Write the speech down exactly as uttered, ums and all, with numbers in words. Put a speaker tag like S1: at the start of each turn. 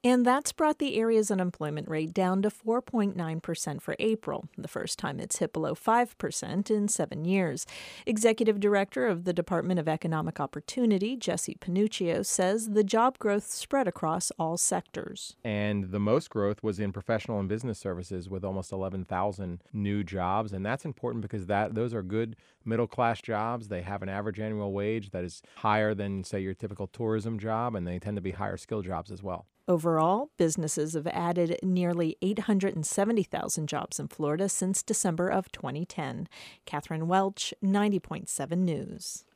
S1: And that's brought the area's unemployment rate down to four point nine percent for April, the first time it's hit below five percent in seven years. Executive Director of the Department of Economic Opportunity, Jesse Panuccio, says the job growth spread across all sectors.
S2: And the most growth was in professional and business services with almost eleven thousand new jobs. And that's important because that those are good middle-class jobs. They have an average annual wage that is higher than, say, your typical tourism job, and they tend to be higher skill jobs as well.
S1: Overall, businesses have added nearly eight hundred seventy thousand jobs in Florida since December of twenty ten. Catherine Welch, ninety point seven News.